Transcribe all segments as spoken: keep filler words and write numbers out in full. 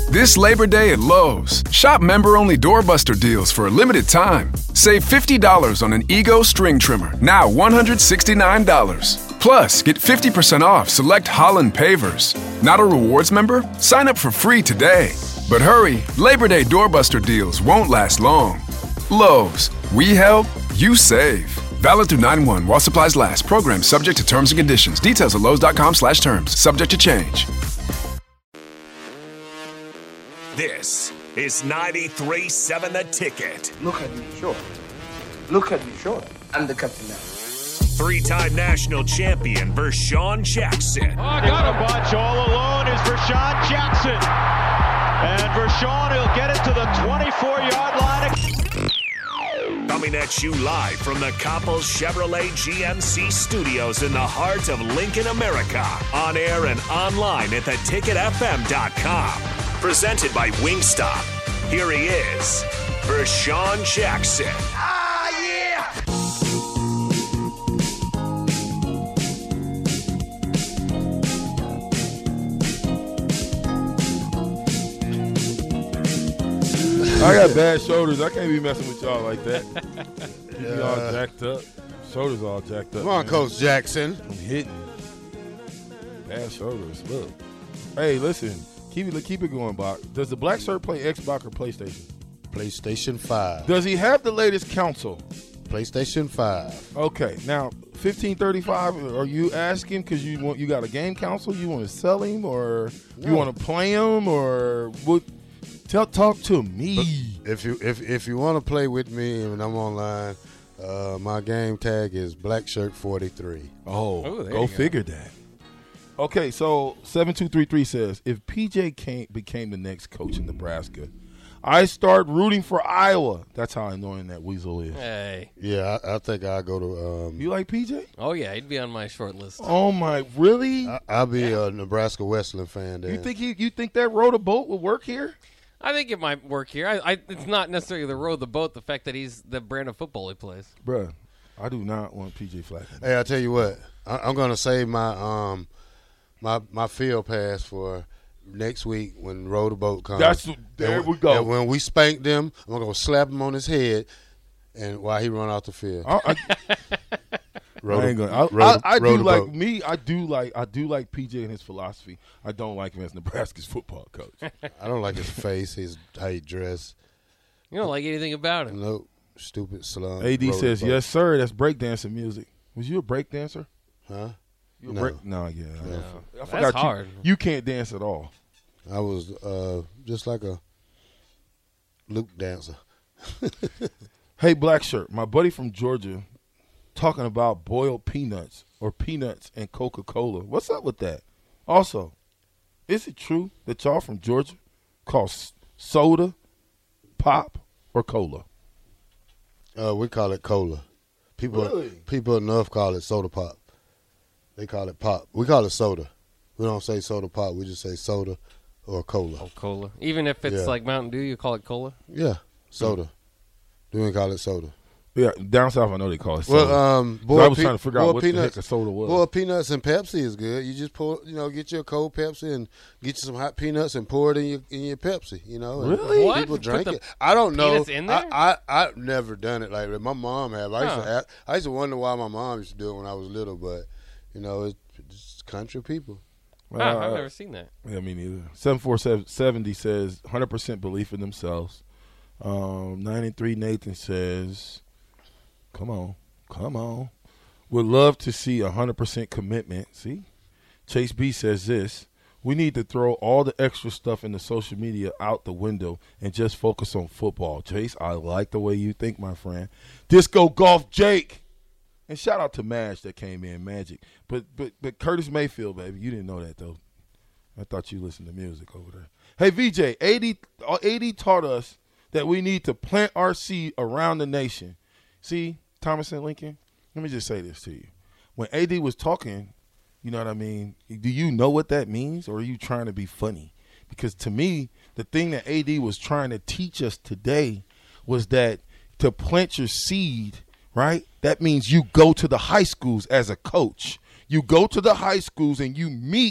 This Labor Day at Lowe's, shop member-only doorbuster deals for a limited time. Save fifty dollars on an Ego string trimmer, now one hundred sixty-nine dollars. Plus, get fifty percent off select Holland pavers. Not a rewards member? Sign up for free today. But hurry, Labor Day doorbuster deals won't last long. Lowe's, we help, you save. Valid through nine one while supplies last. Program subject to terms and conditions. Details at lowes.com slash terms. Subject to change. This is ninety-three point seven The Ticket. Look at me, sure. Look at me, sure. I'm the captain now. Three-time national champion Vershawn Jackson. Oh, got a bunch all alone is Vershawn Jackson. And Vershawn will get it to the twenty-four-yard line. Coming at you live from the Coppels Chevrolet G M C studios in the heart of Lincoln, America. On air and online at the ticket f m dot com. Presented by Wingstop. Here he is, Vershawn Jackson. Ah, yeah! I got bad shoulders. I can't be messing with y'all like that. You be all jacked up. Shoulders all jacked up. Come on, man. Coach Jackson. I'm hitting. Bad shoulders. Look. Hey, listen. Keep it, keep it going, Bach. Does the black shirt play Xbox or PlayStation? PlayStation five. Does he have the latest console? PlayStation five. Okay. Now, fifteen thirty-five, are you asking because you want you got a game console? You want to sell him or No. you want to play him or what? Tell, talk to me. If you if if you want to play with me and I'm online, uh, my game tag is Black Shirt forty-three. Oh, Ooh, there go you go. figure that. Okay, so seven two three three says, if P J came, became the next coach in Nebraska, I start rooting for Iowa. That's how annoying that weasel is. Hey. Yeah, I, I think I go to. Um, You like P J? Oh, yeah, he'd be on my short list. Oh, my, really? I, I'll be a Nebraska Wesleyan fan. Then. You think he? You think that row the boat would work here? I think it might work here. I, I, it's not necessarily the row of the boat, the fact that he's the brand of football he plays. Bruh, I do not want P J Flack. Hey, I tell you what, I, I'm going to save my um my my field pass for next week when Row the Boat comes. That's there And we go. And when we spank them, I'm going to slap him on his head, and while he run off the field. I, I, Row I the- ain't gonna. I, row I, the- I row do the like boat. me. I do like. I do like P J and his philosophy. I don't like him as Nebraska's football coach. I don't like his face, his how he dress. You don't like anything about him. Nope, stupid slum. A D Row the says, boat. "Yes, sir. That's breakdancing music." Was you a breakdancer? Huh? You a No. break? No, yeah. I, No. I forgot you, hard. You can't dance at all. I was uh, just like a Luke dancer. Hey, Black Shirt, my buddy from Georgia, talking about boiled peanuts or peanuts and Coca-Cola. What's up with that? Also, is it true that y'all from Georgia call s- soda, pop, or cola? Uh, we call it cola. People, Really? people enough call it soda pop. They call it pop. We call it soda. We don't say soda pop. We just say soda or cola. Oh, cola. Even if it's Yeah. like Mountain Dew, you call it cola? Yeah, soda. Do we call it soda? Yeah, down south I know they call it soda. Well, um, 'Cause boiled I was pe- trying to figure out boiled what the peanuts, heck a soda was. Boiled peanuts and Pepsi is good. You just pour, you know, get you a cold Pepsi and get you some hot peanuts and pour it in your in your Pepsi. You know, and Really? What? people Put drink the it. I don't know. peanuts in there? I, I I've never done it like that. My mom have. I used Huh. to ask, I used to wonder why my mom used to do it when I was little, but you know, it's, it's country people. Huh, I've Uh, never seen that. Yeah, me neither. seven four seventy says one hundred percent belief in themselves. Um, ninety-three Nathan says, come on, come on. Would love to see one hundred percent commitment. See? Chase B says this. We need to throw all the extra stuff in the social media out the window and just focus on football. Chase, I like the way you think, my friend. Disco Golf Jake. And shout out to Madge that came in, Magic. But but but Curtis Mayfield, baby, you didn't know that, though. I thought you listened to music over there. Hey, V J, A D, A D taught us that we need to plant our seed around the nation. See, Thomas and Lincoln, let me just say this to you. When A D was talking, you know what I mean, do you know what that means, or are you trying to be funny? Because to me, the thing that A D was trying to teach us today was that to plant your seed, right, that means you go to the high schools as a coach. You go to the high schools and you meet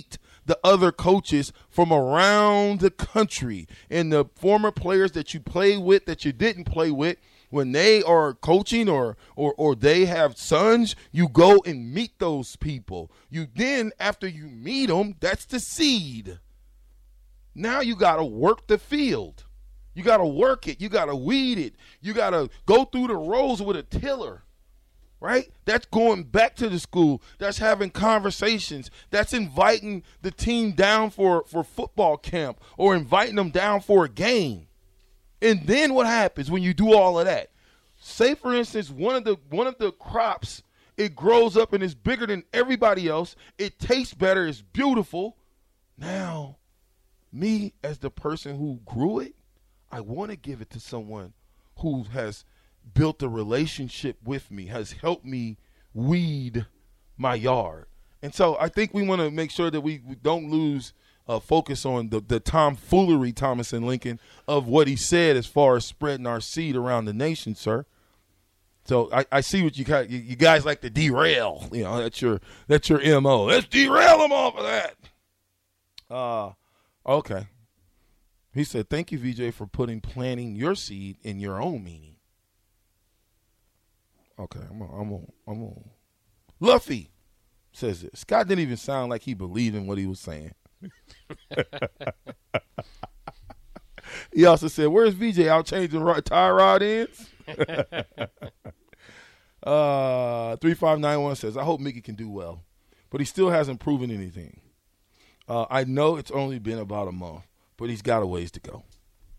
the other coaches from around the country and the former players that you play with that you didn't play with. When they are coaching or, or or they have sons, you go and meet those people. You then, after you meet them, that's the seed. Now you got to work the field. You got to work it. You got to weed it. You got to go through the rows with a tiller, right? That's going back to the school. That's having conversations. That's inviting the team down for, for football camp or inviting them down for a game. And then what happens when you do all of that? Say, for instance, one of the one of the crops, it grows up and is bigger than everybody else. It tastes better. It's beautiful. Now, me as the person who grew it, I want to give it to someone who has built a relationship with me, has helped me weed my yard. And so I think we want to make sure that we, we don't lose – Uh, focus on the, the tomfoolery, Thomas and Lincoln, of what he said as far as spreading our seed around the nation, sir. So I, I see what you got. You, you guys like to derail. You know, that's your that's your M O. Let's derail them off of that. Uh, okay. He said, thank you, V J, for putting planting your seed in your own meaning. Okay, I'm on. I'm on. I'm on. Luffy says this. Scott didn't even sound like he believed in what he was saying. He also said, where's V J out changing tie rod ends? uh, three five nine one says, I hope Mickey can do well, but he still hasn't proven anything. Uh, I know it's only been about a month, but he's got a ways to go.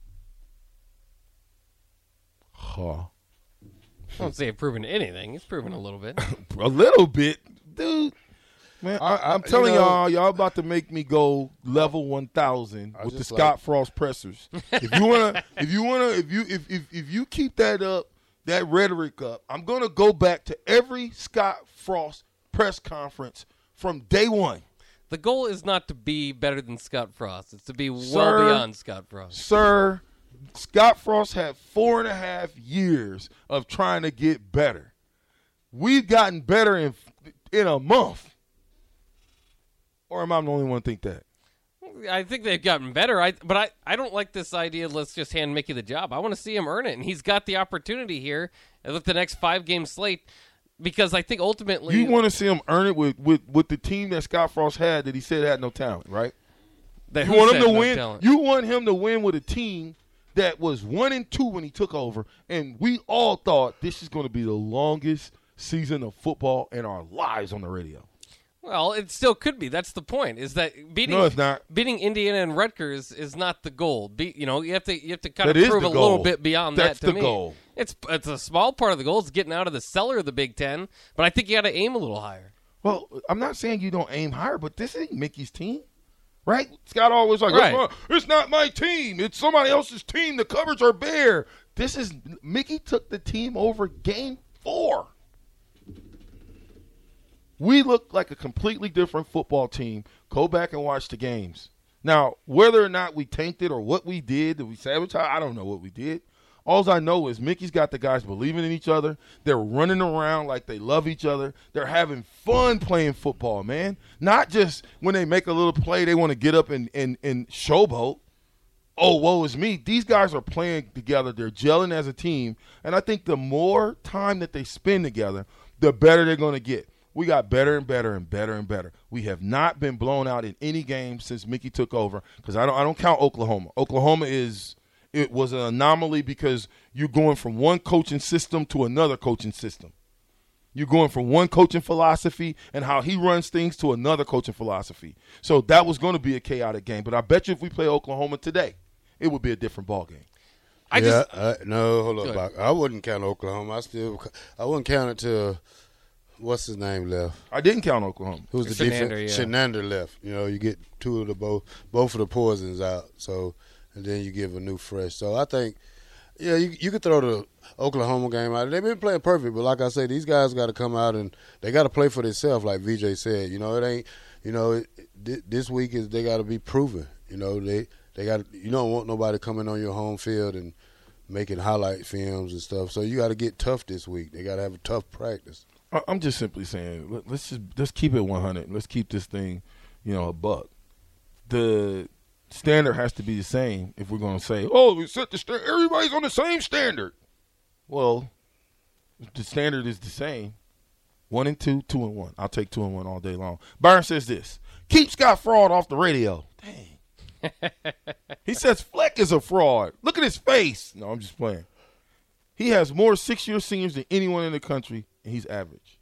Huh. I don't say he's proven anything. He's proven a little bit. A little bit, dude. Man, I, I'm I, telling you know, y'all, y'all about to make me go level one thousand with the Scott like, Frost pressers. If you wanna, if you wanna, if you if, if if you keep that up, that rhetoric up, I'm gonna go back to every Scott Frost press conference from day one. The goal is not to be better than Scott Frost. It's to be well Sir, beyond Scott Frost. Sir, Scott Frost had four and a half years of trying to get better. We've gotten better in in a month. Or am I the only one to think that? I think they've gotten better. I, but I, I don't like this idea, let's just hand Mickey the job. I want to see him earn it, and he's got the opportunity here with the next five-game slate because I think ultimately – You want to see him earn it with, with, with the team that Scott Frost had that he said had no talent, right? That you want him to no win. Talent. You want him to win with a team that was one and two when he took over, and we all thought this is going to be the longest season of football in our lives on the radio. Well, it still could be. That's the point. Is that beating? No, it's not. Beating Indiana and Rutgers is not the goal. Be, you know, you have to you have to kind That of is prove the a goal. little bit beyond That's that. To the me, goal. It's it's a small part of the goal. It's getting out of the cellar of the Big Ten. But I think you got to aim a little higher. Well, I'm not saying you don't aim higher, but this ain't Mickey's team, right? Scott always like, Right. oh, it's not my team. It's somebody else's team. The covers are bare. This is Mickey took the team over game four. We look like a completely different football team. Go back and watch the games. Now, whether or not we tanked it or what we did, did we sabotage? I don't know what we did. All I know is Mickey's got the guys believing in each other. They're running around like they love each other. They're having fun playing football, man. Not just when they make a little play, they want to get up and, and, and showboat. Oh, woe is me. These guys are playing together. They're gelling as a team. And I think the more time that they spend together, the better they're going to get. We got better and better and better and better. We have not been blown out in any game since Mickey took over because I don't I don't count Oklahoma. Oklahoma is it was an anomaly because you're going from one coaching system to another coaching system. You're going from one coaching philosophy and how he runs things to another coaching philosophy. So that was going to be a chaotic game. But I bet you if we play Oklahoma today, it would be a different ball game. I yeah, just I, no, hold Go up. ahead. I, I wouldn't count Oklahoma. I still I wouldn't count it till what's his name left. I didn't count Oklahoma. Who's the Shenander, defense? yeah. Shenander left. You know, you get two of the both both of the poisons out. So and then you give a new fresh. So I think, yeah, you you could throw the Oklahoma game out. They've been playing perfect, but like I say, these guys got to come out and they got to play for themselves, like V J said. You know, it ain't. You know, it, it, this week is they got to be proven. You know, they they got. You don't want nobody coming on your home field and making highlight films and stuff. So you got to get tough this week. They got to have a tough practice. I- I'm just simply saying, let- let's just let's keep it one hundred. Let's keep this thing, you know, a buck. the standard has to be the same if we're going to say, oh, we set the sta- everybody's on the same standard. Well, the standard is the same. One and two, two and one. I'll take two and one all day long. Byron says this. Keep Scott Fraud off the radio. Dang. He says Fleck is a fraud. Look at his face. No, I'm just playing. He has more six-year seniors than anyone in the country, and he's average.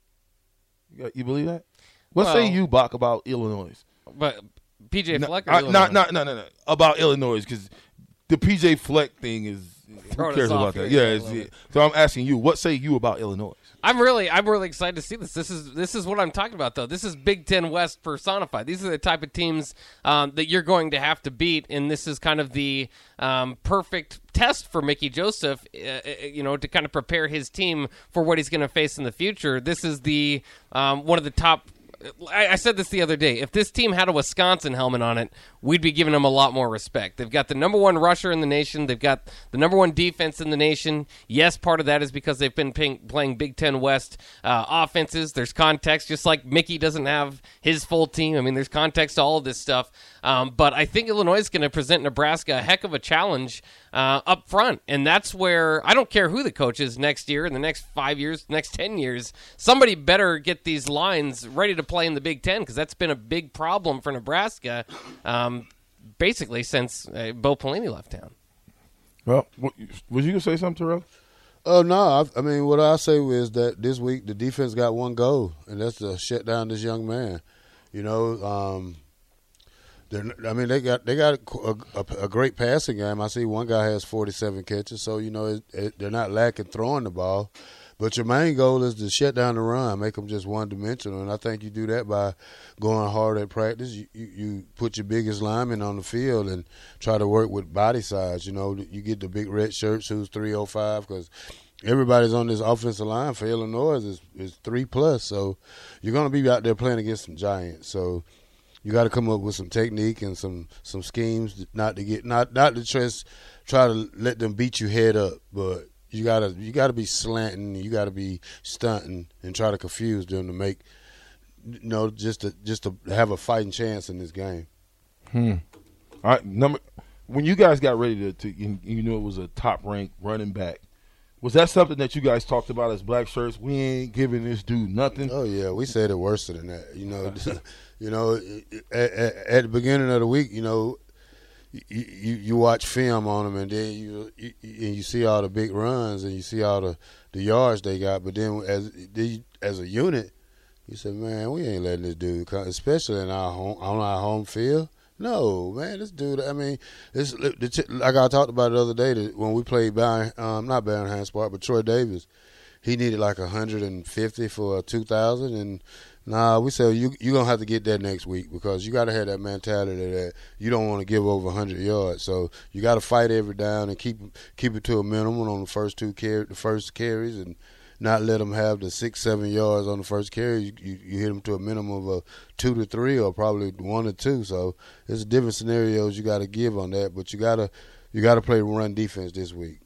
You, got, you believe that? What well, say you, Bach, about Illinois? But P J no, Fleck or I, Illinois? Not, not, no, no, no. About Illinois, because the P J Fleck thing is – who cares about that? Yeah, it's, yeah. So I'm asking you, what say you about Illinois? I'm really, I'm really excited to see this. This is, this is what I'm talking about, though. This is Big Ten West personified. These are the type of teams um, that you're going to have to beat, and this is kind of the um, perfect test for Mickey Joseph, uh, you know, to kind of prepare his team for what he's going to face in the future. This is the um, one of the top. I, I said this the other day. If this team had a Wisconsin helmet on it, we'd be giving them a lot more respect. They've got the number one rusher in the nation. They've got the number one defense in the nation. Yes, part of that is because they've been paying, playing Big Ten West uh, offenses. There's context, just like Mickey doesn't have his full team. I mean, there's context to all of this stuff. Um, but I think Illinois is going to present Nebraska a heck of a challenge uh, up front. And that's where I don't care who the coach is next year, in the next five years, next ten years. Somebody better get these lines ready to play in the Big Ten, because that's been a big problem for Nebraska um, basically since uh, Bo Pelini left town. Well, what, was you going to say something, Terrell? Oh, uh, no. I, I mean, what I say is that this week the defense got one goal, and that's to shut down this young man. You know, um, they're, I mean, they got they got a, a, a great passing game. I see one guy has forty-seven catches, so, you know, it, it, they're not lacking throwing the ball. But your main goal is to shut down the run, make them just one-dimensional, and I think you do that by going hard at practice. You, you, you put your biggest lineman on the field and try to work with body size. You know, you get the big red shirts who's three oh five, because everybody's on this offensive line for Illinois is, is three-plus. So you're going to be out there playing against some giants. So you got to come up with some technique and some, some schemes not to get not not to just try to let them beat you head up, but – You gotta, you gotta be slanting. You gotta be stunting and try to confuse them to make, you know, just to just to have a fighting chance in this game. Hmm. All right. Number when you guys got ready to, to you, you knew it was a top ranked running back. Was that something that you guys talked about as black shirts? We ain't giving this dude nothing. Oh yeah, we said it worse than that. You know, you know, at, at, at the beginning of the week, you know. You, you you watch film on them, and then you, you and you see all the big runs, and you see all the, the yards they got. But then as as a unit, you say, man, we ain't letting this dude come, especially in our home on our home field. No, man, this dude. I mean, this like I talked about the other day that when we played Baron, um, not Baron Hines Park, but Troy Davis, he needed like a hundred and fifty for a two thousand, and nah, we said you you're gonna have to get that next week, because you got to have that mentality that you don't want to give over a hundred yards. So you got to fight every down and keep keep it to a minimum on the first two carry, the first carries, and not let them have the six seven yards on the first carry. You, you, you hit them to a minimum of a two to three, or probably one to two. So there's different scenarios you got to give on that, but you gotta you got to play run defense this week.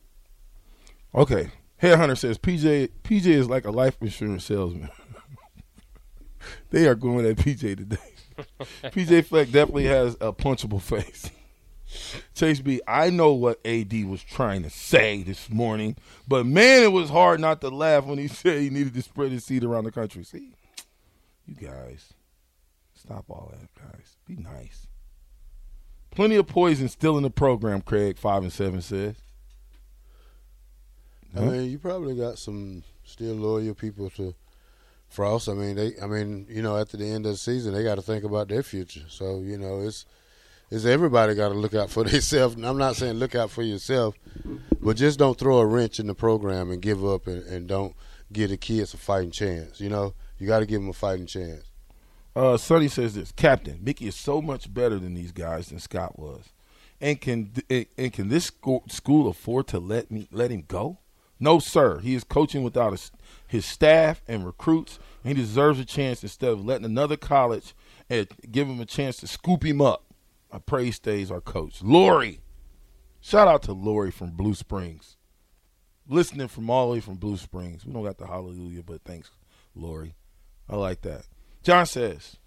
Okay, Headhunter says P J P J is like a life insurance salesman. They are going at P J today. P J Fleck definitely has a punchable face. Chase B, I know what A D was trying to say this morning, but man, it was hard not to laugh when he said he needed to spread his seed around the country. See, you guys, stop all that, guys. Be nice. Plenty of poison still in the program, Craig, five and seven says. I mean, you probably got some still loyal people to Frost. I mean, they. I mean, you know, after the end of the season, they got to think about their future. So, you know, it's it's everybody got to look out for themselves. I'm not saying look out for yourself, but just don't throw a wrench in the program and give up, and, and don't give the kids a fighting chance. You know, you got to give them a fighting chance. Uh, Sonny says this, Captain, Mickey is so much better than these guys than Scott was, and can and can this school, school afford to let me let him go? No, sir. He is coaching without his, his staff and recruits, and he deserves a chance instead of letting another college and give him a chance to scoop him up. I pray he stays our coach. Lori. Shout out to Lori from Blue Springs. Listening from all the way from Blue Springs. We don't got the hallelujah, but thanks, Lori. I like that. John says,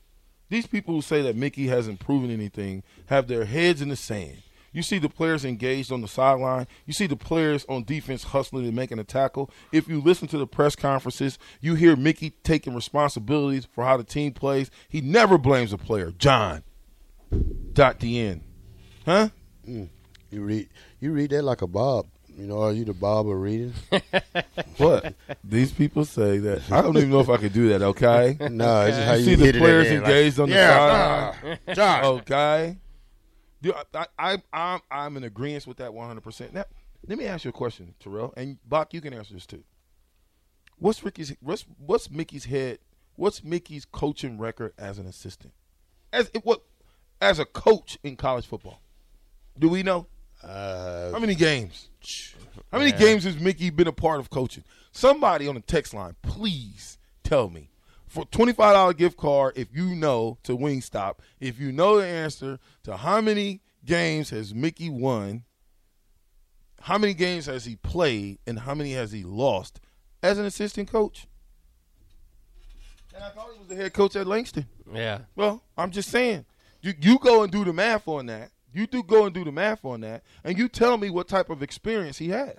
These people who say that Mickey hasn't proven anything have their heads in the sand. You see the players engaged on the sideline. You see the players on defense hustling and making a tackle. If you listen to the press conferences, you hear Mickey taking responsibilities for how the team plays. He never blames a player. John. Dot the end. Huh? Mm. You read you read that like a Bob. You know, are you the Bob of reading? What? These people say that. I don't even know if I could do that, okay? No, it's just how You you see the hit it players in, engaged like, on the yeah, sideline. uh, John. Okay. You- I, I, I'm, I'm in agreement with that one hundred percent. Now, let me ask you a question, Terrell, and Bach, you can answer this too. What's Ricky's? What's, what's Mickey's head? What's Mickey's coaching record as an assistant? As what? As a coach in college football, do we know Uh, how many games? How many Yeah. games has Mickey been a part of coaching? Somebody on the text line, please tell me. For twenty-five dollars gift card, if you know, to Wingstop, if you know the answer to how many games has Mickey won, how many games has he played, and how many has he lost as an assistant coach? And I thought he was the head coach at Langston. Yeah. Well, I'm just saying, you, you go and do the math on that. You do go and do the math on that, and you tell me what type of experience he has.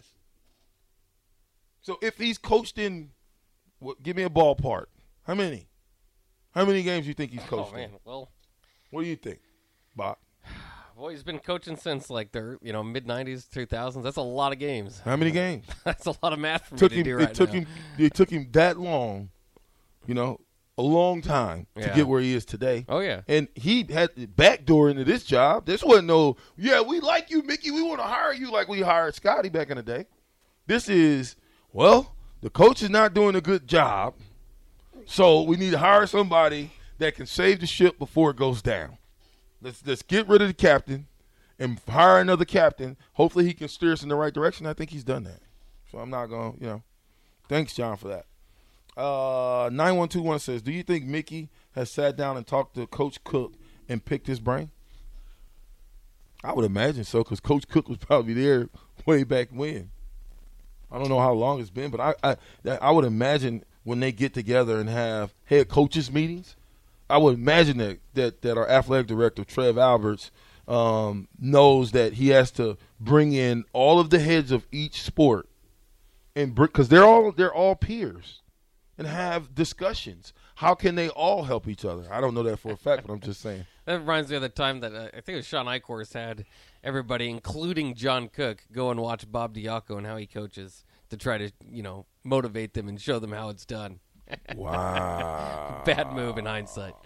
So if he's coached in, what, give me a ballpark. How many? How many games do you think he's coached Oh man. in? Well, What do you think, Bob? boy, he's been coaching since like the you know mid nineties, two thousands. That's a lot of games. How many games? That's a lot of math for took me to him. do It right took now. him. It took him that long. You know, a long time to Yeah. get where he is today. Oh yeah. And he had the backdoor into this job. This wasn't no, yeah, we like you, Mickey. We want to hire you like we hired Scotty back in the day. This is, well, the coach is not doing a good job, so we need to hire somebody that can save the ship before it goes down. Let's let's get rid of the captain and hire another captain. Hopefully he can steer us in the right direction. I think he's done that. So I'm not going to, you know, thanks, John, for that. Uh, nine one two one says, do you think Mickey has sat down and talked to Coach Cook and picked his brain? I would imagine so, because Coach Cook was probably there way back when. I don't know how long it's been, but I, I I would imagine when they get together and have head coaches meetings, I would imagine that that, that our athletic director, Trev Alberts, um, knows that he has to bring in all of the heads of each sport, and because they're all they're all peers, and have discussions. How can they all help each other? I don't know that for a fact, but I'm just saying. That reminds me of the time that uh, I think it was Sean Eichhorst had everybody, including John Cook, go and watch Bob Diaco and how he coaches to try to, you know, motivate them and show them how it's done. Wow. Bad move in hindsight.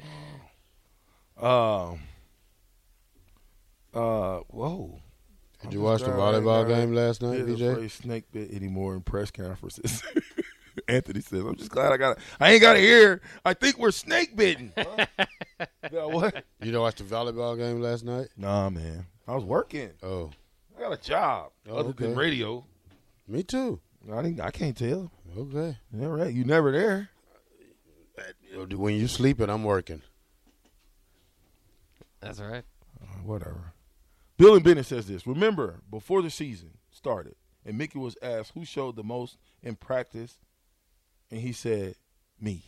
Um. Uh. Whoa. Did you watch the volleyball game last night, B J? Afraid snake bit anymore in press conferences. Anthony says, "I'm just glad I got. I ain't got to hear. I think we're snake bitten." Huh? Yeah, what? You don't watch the volleyball game last night? Nah, man. I was working. Oh, I got a job Oh, other okay. than radio. me too. I didn't. I can't tell. Okay. Yeah, right. You never there. When you sleeping, I'm working. That's all right. Uh, whatever. Bill and Bennett says this. Remember, before the season started, and Mickey was asked who showed the most in practice, and he said, me.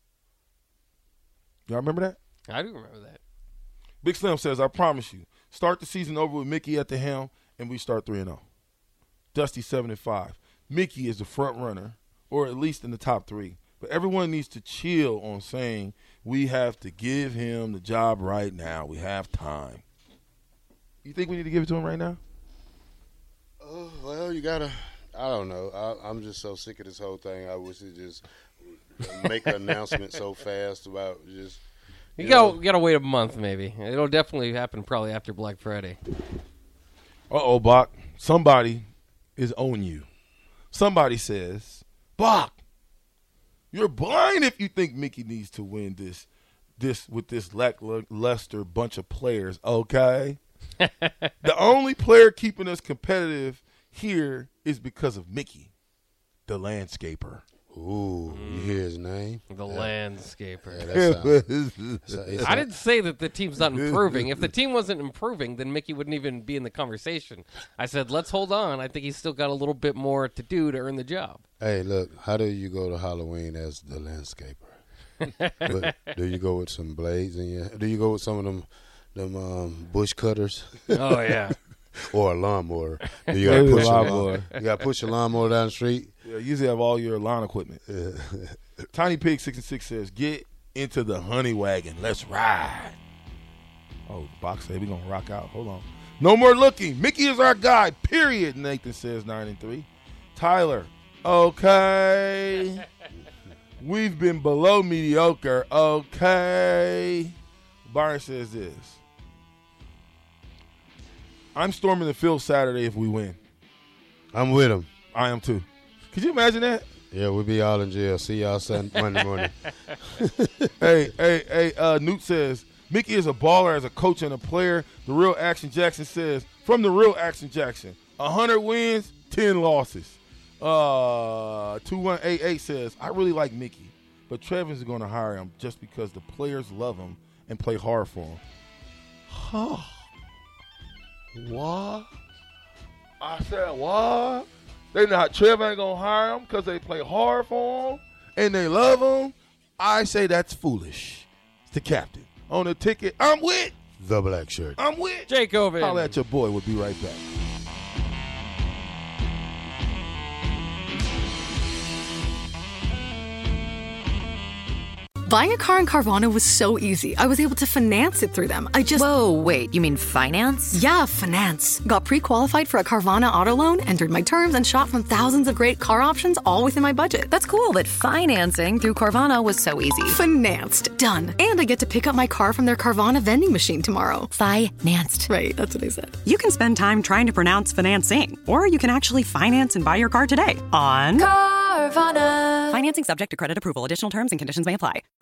Y'all remember that? I do remember that. Big Slim says, I promise you, start the season over with Mickey at the helm, and we start three and oh. Dusty seven and five. Mickey is the front runner, or at least in the top three. But everyone needs to chill on saying we have to give him the job right now. We have time. You think we need to give it to him right now? Oh, well, you gotta. I don't know. I, I'm just so sick of this whole thing. I wish it just make an announcement so fast about just. You, You got know. got to wait a month, maybe. It'll definitely happen probably after Black Friday. Uh-oh, Bach. Somebody is on you. Somebody says, Bach, you're blind if you think Mickey needs to win this this with this lackluster bunch of players, okay? The only player keeping us competitive here is because of Mickey, the landscaper. Ooh, you hear his name? The landscaper. Yeah, that sounds, it's a- it's I a- didn't say that the team's not improving. If the team wasn't improving, then Mickey wouldn't even be in the conversation. I said, let's hold on. I think he's still got a little bit more to do to earn the job. Hey, look, how do you go to Halloween as the landscaper? But do you go with some blades in your? Do you go with some of them, them um, bush cutters? Oh yeah. Or a lawnmower? Do you got to Maybe a push a lawnmower. lawnmower? You got to push a lawnmower down the street. Yeah, usually have all your lawn equipment. Tiny Pig sixty-six says, "Get into the honey wagon. Let's ride." Oh, Box said we're gonna rock out. Hold on. No more looking. Mickey is our guy. Period. Nathan says nine and three. Tyler. Okay. We've been below mediocre. Okay. Byron says this. I'm storming the field Saturday if we win. I'm with him. I am too. Could you imagine that? Yeah, we'll be all in jail. See y'all Sunday, Monday morning. hey, hey, hey, uh, Newt says, Mickey is a baller as a coach and a player. The real Action Jackson says, from the real Action Jackson, one hundred wins, ten losses. Uh, two one eight eight says, I really like Mickey, but Trevor's going to hire him just because the players love him and play hard for him. Huh. What? I said, what? They not Trevor ain't gonna hire him because they play hard for him and they love him. I say that's foolish. It's the captain on the ticket. I'm with the black shirt. I'm with Jake Oven. Holla at your boy. We'll be right back. Buying a car in Carvana was so easy. I was able to finance it through them. I just... Whoa, wait, you mean finance? Yeah, finance. Got pre-qualified for a Carvana auto loan, entered my terms, and shot from thousands of great car options all within my budget. That's cool, but financing through Carvana was so easy. Financed. Done. And I get to pick up my car from their Carvana vending machine tomorrow. Financed. Right, that's what I said. You can spend time trying to pronounce financing, or you can actually finance and buy your car today on Carvana. Financing subject to credit approval. Additional terms and conditions may apply.